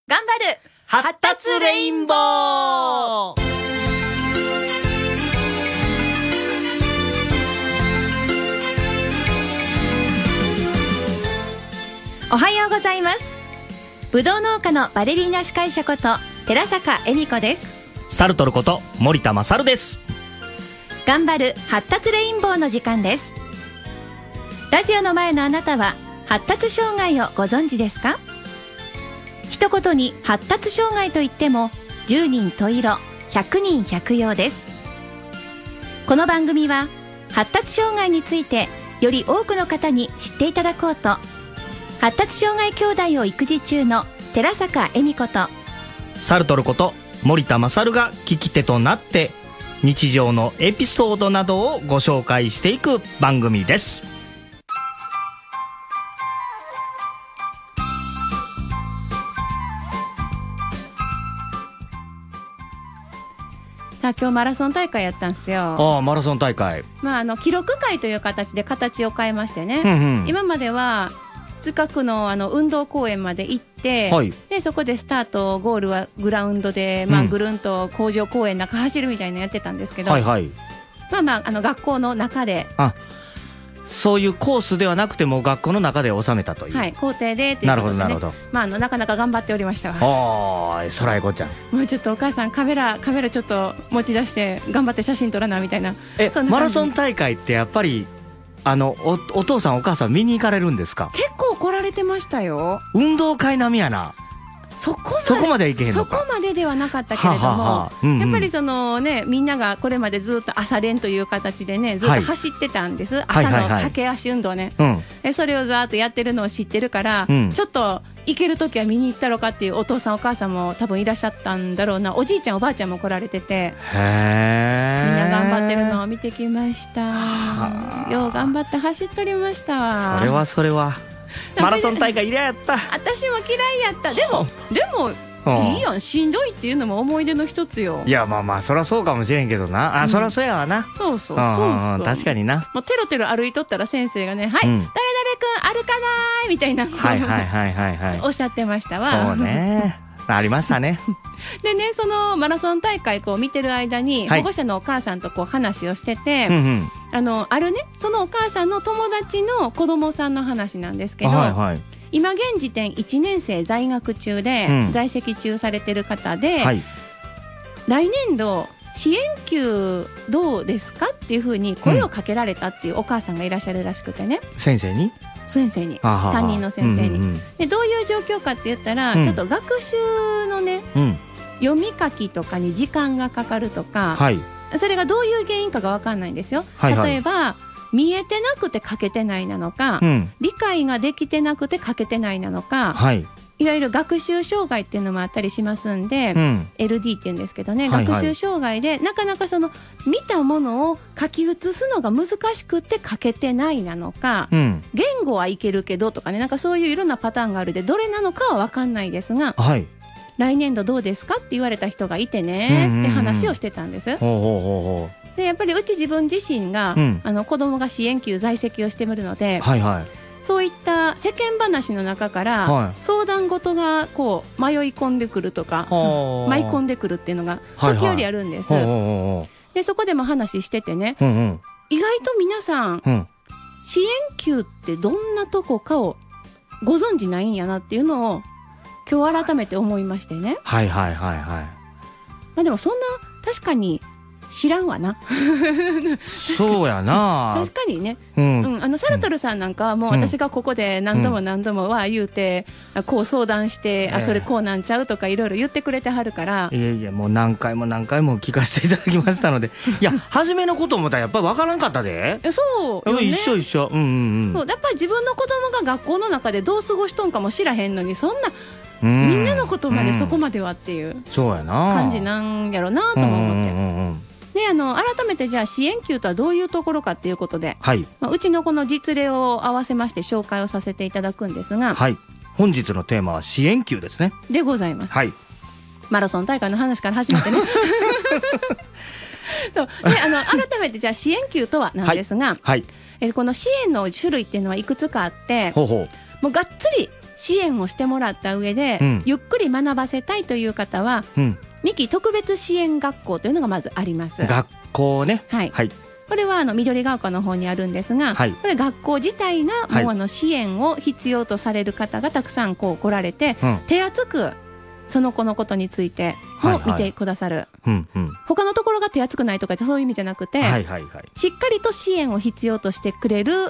頑張る発達レインボー。 おはようございます。ぶどう農家のバレリーナ司会者こと寺坂恵美子です。 サルトルこと森田勝です。 頑張る発達レインボーの時間です。ラジオの前のあなたは発達障害をご存知ですか？一言に発達障害といっても10人十色100人百様です。この番組は発達障害についてより多くの方に知っていただこうと、発達障害兄弟を育児中の寺坂恵美子とサルトルこと森田勝が聞き手となって日常のエピソードなどをご紹介していく番組です。 さあ、今日マラソン大会やったんですよ。 ああ、マラソン大会。 記録会という形で形を変えましてね、今までは近くの運動公園まで行って、はい、でそこでスタートゴールはグラウンドで、ぐるんと工場公園の中走るみたいなのやってたんですけど、学校の中で、 そういうコースではなくても学校の中で収めたという、 校庭でっていうことで、ね、 なるほどなるほど。 なかなか頑張っておりましたわ。 そらえこちゃん、 もうちょっとお母さんカメラちょっと持ち出して頑張って写真撮らなみたいな。 マラソン大会ってやっぱりお父さんお母さん見に行かれるんですか？ 結構来られてましたよ。 運動会並みやな。そこまではいけへんのか。 そこまでではなかったけれども、やっぱりみんながこれまでずっと朝練という形でね、ずっと走ってたんです、朝の駆け足運動ね、それをざーっとやってるのを知ってるから、ちょっと行けるときは見に行ったろかっていうお父さんお母さんも多分いらっしゃったんだろうな。おじいちゃんおばあちゃんも来られてて、みんな頑張ってるのを見てきました。よう頑張って走っておりましたわ。 それはマラソン大会嫌やった。 私も嫌いやった。でもいいやん、しんどいっていうのも思い出の一つよ。 いやそりゃそうかもしれんけどな。そりゃそうやわな。 そう確かにな。 もうテロテロ歩いとったら先生がね、はい、誰々くん歩かないみたいなおっしゃってましたわ。 そうねありましたね。 でね、そのマラソン大会見てる間に、保護者のお母さんと話をしてて、あるね、そのお母さんの友達の子供さんの話なんですけど、今現時点1年生在学中で、在籍中されてる方で、来年度支援給どうですかっていうふうに声をかけられたっていうお母さんがいらっしゃるらしくてね。 先生に担任の先生に、でどういう状況かって言ったら、ちょっと学習のね、読み書きとかに時間がかかるとか、それがどういう原因かが分かんないんですよ。例えば見えてなくて書けてないなのか、理解ができてなくて書けてないなのか、いわゆる学習障害っていうのもあったりしますんで、LD っていうんですけどね、学習障害でなかなか見たものを書き写すのが難しくて書けてないなのか、言語はいけるけどとかね、なんかそういういろんなパターンがあるで、どれなのかは分かんないですが、来年度どうですかって言われた人がいてねって話をしてたんです。でやっぱりうち自分自身が、子供が支援級在籍をしてみるので、そういった世間話の中から、相談事が迷い込んでくるとか、舞い込んでくるっていうのが時折あるんです。でそこでも話しててね、意外と皆さん、支援級ってどんなとこかをご存じないんやなっていうのを今日改めて思いましてね。でもそんな確かに知らんわな。 そうやな。 確かにね、サルトルさんなんかはもう私がここで何度も言うて、こう相談して、それこうなんちゃうとかいろいろ言ってくれてはるから、 いやもう何回も聞かせていただきましたので、いや初めのこと思ったらやっぱり分からんかったで。 そうよね、 一緒そうやっぱり自分の子供が学校の中でどう過ごしとんかも知らへんのに、そんなみんなのことまでそこまではっていう感じなんやろなとも思って。で改めてじゃあ支援級とはどういうところかっていうことで、うちのこの実例を合わせまして紹介をさせていただくんですが、 本日のテーマは支援級ですね。 でございます。マラソン大会の話から始めてね。そうで改めてじゃあ支援級とはなんですが、この支援の種類っていうのはいくつかあって、もうがっつり支援をしてもらった上で、ゆっくり学ばせたいという方は、三木特別支援学校というのがまずあります。 学校ね。 はい、これは緑ヶ丘の方にあるんですが、これ学校自体がもう支援を必要とされる方がたくさん来られて、手厚くその子のことについても見てくださる。他のところが手厚くないとかそういう意味じゃなくて、しっかりと支援を必要としてくれる、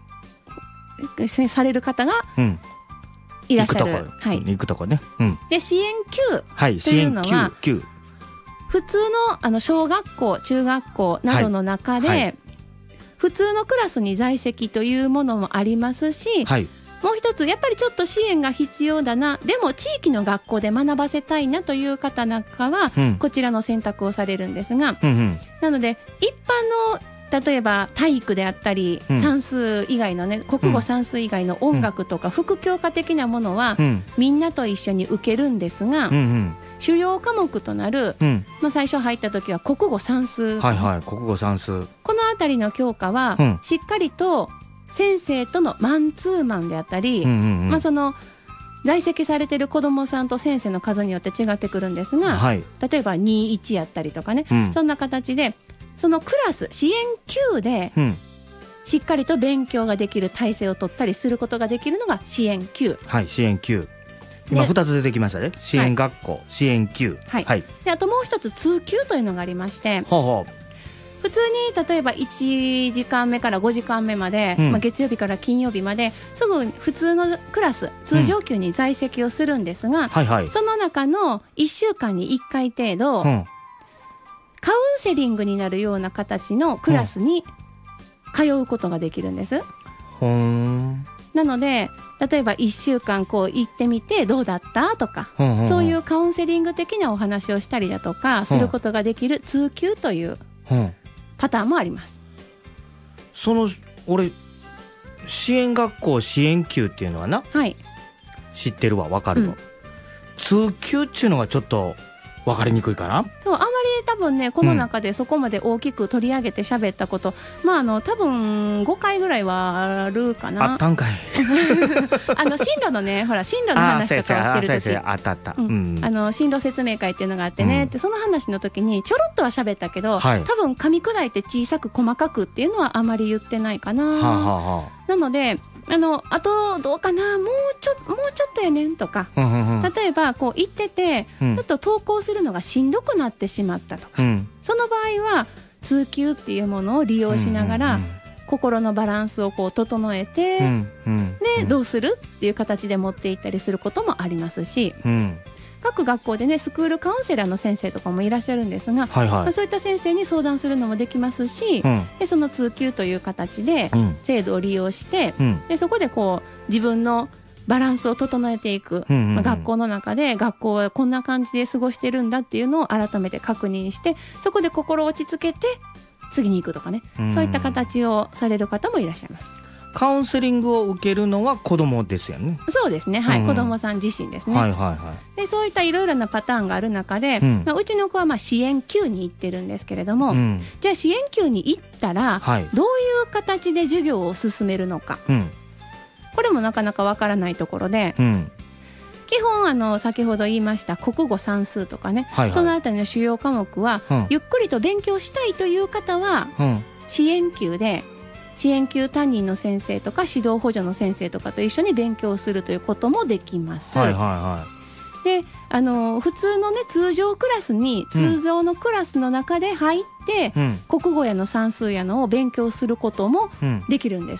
される方がいらっしゃる。 行くとこね。 で支援級というのは、普通の小学校中学校などの中で、普通のクラスに在籍というものもありますし、もう一つやっぱりちょっと支援が必要だな、でも地域の学校で学ばせたいなという方なんかは、こちらの選択をされるんですが、なので一般の例えば体育であったり、算数以外のね、国語算数以外の音楽とか副教科的なものは、みんなと一緒に受けるんですが、主要科目となる、最初入った時は国語算数、 国語算数、 このあたりの教科は、しっかりと先生とのマンツーマンであったり、その在籍されている子どもさんと先生の数によって違ってくるんですが、例えば2-1やったりとかね、そんな形でそのクラス支援級でしっかりと勉強ができる体制を取ったりすることができるのが支援級。 支援級、今2つ出てきましたね。支援学校、支援級。 であともう一つ通級というのがありまして、普通に例えば1時間目から5時間目まで、月曜日から金曜日まですぐ普通のクラス通常級に在籍をするんですが、その中の1週間に1回程度、カウンセリングになるような形のクラスに通うことができるんです。なので例えば1週間こう行ってみてどうだったとか、そういうカウンセリング的なお話をしたりだとかすることができる通級というパターンもあります。 俺支援学校支援級っていうのはな、知ってるわ、分かるわ、通級っていうのがちょっと分かりにくいかな。 そう、あまり多分ねこの中でそこまで大きく取り上げて喋ったこと、多分5回ぐらいはあるかな。 あったんかい進路のね、ほら進路の話とかをしてる時、 あった進路説明会っていうのがあってね、その話の時にちょろっとは喋ったけど、多分噛み砕いて小さく細かくっていうのはあまり言ってないかな。なのであとどうかな、もうちょっとやねんとか、例えばこう行ってて、ちょっと登校するのがしんどくなってしまったとか、その場合は通級っていうものを利用しながら、心のバランスをこう整えて、でどうするっていう形で持っていったりすることもありますし、各学校でねスクールカウンセラーの先生とかもいらっしゃるんですが、そういった先生に相談するのもできますし、でその通級という形で制度を利用して、でそこでこう自分のバランスを整えていく、学校の中で学校はこんな感じで過ごしてるんだっていうのを改めて確認して、そこで心を落ち着けて次に行くとかね、そういった形をされる方もいらっしゃいます。 カウンセリングを受けるのは子供ですよね。 そうですね、子供さん自身ですね。でそういったいろいろなパターンがある中で、うちの子は支援級に行ってるんですけれども、じゃあ支援級に行ったら、どういう形で授業を進めるのか、これもなかなかわからないところで、基本先ほど言いました国語算数とかね、そのあたりの主要科目は、ゆっくりと勉強したいという方は、支援級で支援級担任の先生とか指導補助の先生とかと一緒に勉強するということもできます。で普通のね通常クラスに、通常のクラスの中で入って、国語やの算数やのを勉強することもできるんです。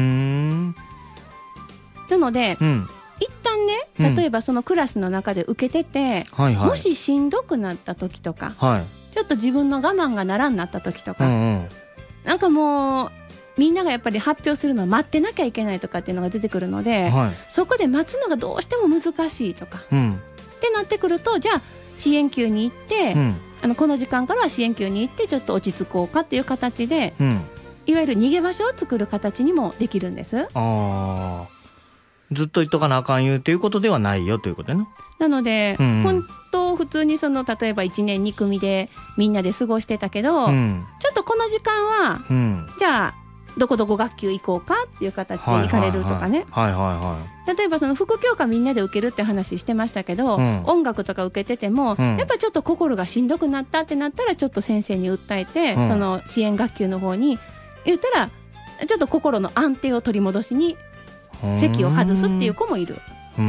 なので、一旦ね例えばそのクラスの中で受けてて、もししんどくなった時とか、ちょっと自分の我慢がならんなった時とか、なんかもうみんながやっぱり発表するのを待ってなきゃいけないとかっていうのが出てくるので、そこで待つのがどうしても難しいとか、ってなってくると、じゃあ支援級に行って、この時間からは支援級に行ってちょっと落ち着こうかっていう形で、いわゆる逃げ場所を作る形にもできるんです。 ずっと言っとかなあかんいうということではないよということね。 なので、本当普通に例えば1年2組でみんなで過ごしてたけど、ちょっとこの時間は、じゃあどこどこ学級行こうかっていう形で行かれるとかね、例えばその副教科みんなで受けるって話してましたけど、音楽とか受けてても、やっぱちょっと心がしんどくなったってなったらちょっと先生に訴えて、その支援学級の方に言ったらちょっと心の安定を取り戻しに席を外すっていう子もいる。な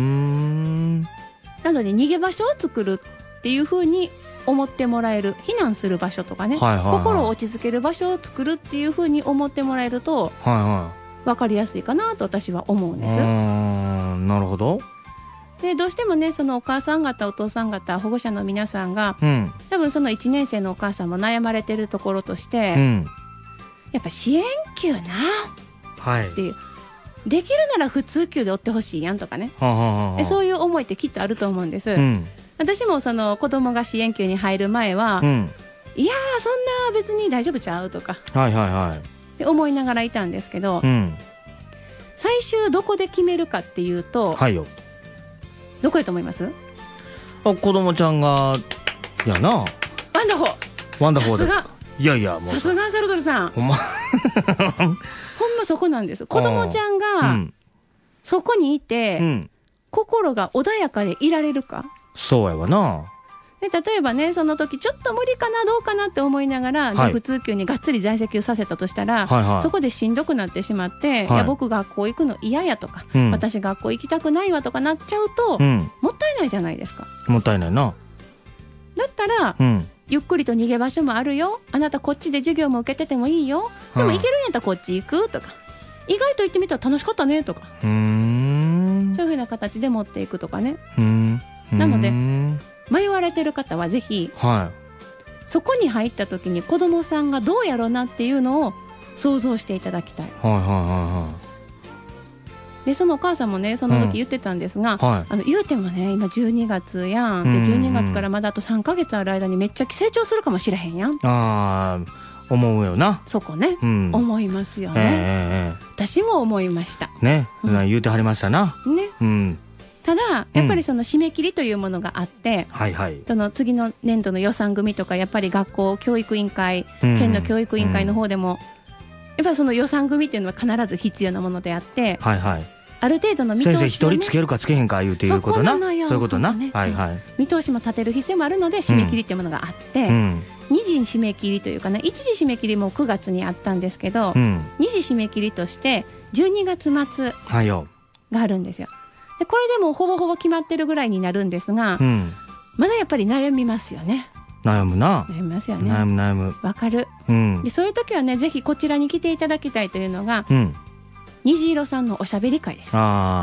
ので逃げ場所を作るっていう風に思ってもらえる、避難する場所とかね、心を落ち着ける場所を作るっていう風に思ってもらえると、分かりやすいかなと私は思うんです。 なるほど。 でどうしてもね、そのお母さん方お父さん方保護者の皆さんが、多分その1年生のお母さんも悩まれてるところとして、やっぱ支援級なっていう、できるなら普通級で追ってほしいやんとかね、そういう思いってきっとあると思うんです。私もその子供が支援級に入る前は、いやーそんな別に大丈夫ちゃうとか、って思いながらいたんですけど、最終どこで決めるかっていうと、どこやと思います？ 子供ちゃんがやな。ワンダホーで。さすが。いやいや、もうさすがサルトルさん。ほんまそこなんです。子供ちゃんがそこにいて、心が穏やかでいられるか。 そうやわな。 で例えばね、その時ちょっと無理かなどうかなって思いながら、普通級にがっつり在籍をさせたとしたら、そこでしんどくなってしまって、いや僕学校行くの嫌やとか、私学校行きたくないわとかなっちゃうと、もったいないじゃないですか。 もったいないな。 だったら、ゆっくりと逃げ場所もあるよ、あなたこっちで授業も受けててもいいよ、でも行けるんやったらこっち行くとか、意外と行ってみたら楽しかったねとか、そういう風な形で持っていくとかね。なので迷われてる方はぜひ、そこに入った時に子供さんがどうやろうなっていうのを想像していただきたい。でそのお母さんもねその時言ってたんですが、言うてもね今12月やん、で12月からまだあと3ヶ月ある間にめっちゃ成長するかもしれへんやん。 思うよな。 そこね、思いますよね。私も思いましたね。言うてはりましたな。 ただやっぱりその締め切りというものがあって、その次の年度の予算組とかやっぱり学校教育委員会、県の教育委員会の方でも、やっぱりその予算組っていうのは必ず必要なものであって、ある程度の見通しを、ね、 先生一人つけるかつけへんかいうていうことな。そういうことな、 見通しも立てる必要もあるので締め切りっていうものがあって、2次締め切りというかね、1次締め切りも9月にあったんですけど、2次締め切りとして12月末があるんですよ。でこれでもほぼほぼ決まってるぐらいになるんですが、まだやっぱり悩みますよね。 悩むな。 悩みますよね。 悩むわかる、でそういう時はねぜひこちらに来ていただきたいというのが、虹色さんのおしゃべり会です。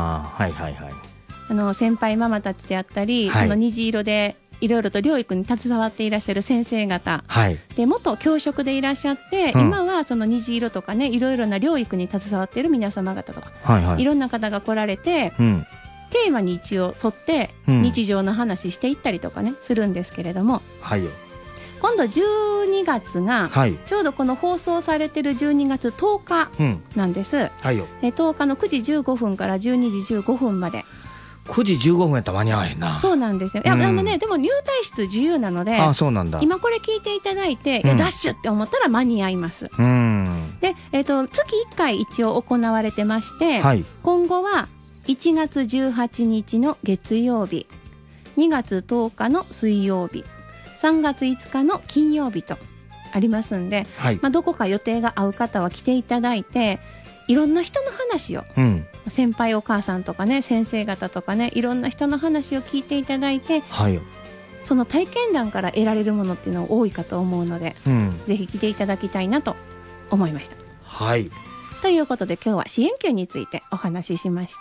先輩ママたちであったり、その虹色でいろいろと療育に携わっていらっしゃる先生方、で元教職でいらっしゃって、今はその虹色とかねいろいろな療育に携わっている皆様方とか、いろんな方が来られて、テーマに一応沿って日常の話していったりとかねするんですけれども、今度12月が、ちょうどこの放送されてる12月10日なんです。で10日の9時15分から12時15分まで。 9時15分やったら間に合わへんな。 そうなんですよ。いやね、でも入退室自由なので、今これ聞いていただいて、いやダッシュって思ったら間に合います。で、月1回一応行われてまして、今後は1月18日の月曜日、2月10日の水曜日、3月5日の金曜日とありますんで、どこか予定が合う方は来ていただいて、いろんな人の話を、先輩お母さんとかね先生方とかねいろんな人の話を聞いていただいて、その体験談から得られるものっていうのが多いかと思うので、ぜひ来ていただきたいなと思いました。ということで今日は支援級についてお話ししました。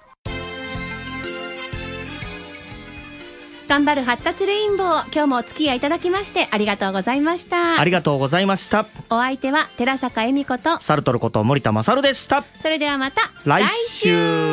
頑張る発達レインボー、今日もお付き合いいただきましてありがとうございました。 ありがとうございました。 お相手は寺坂恵美子とサルトルこと森田勝でした。 それではまた来週。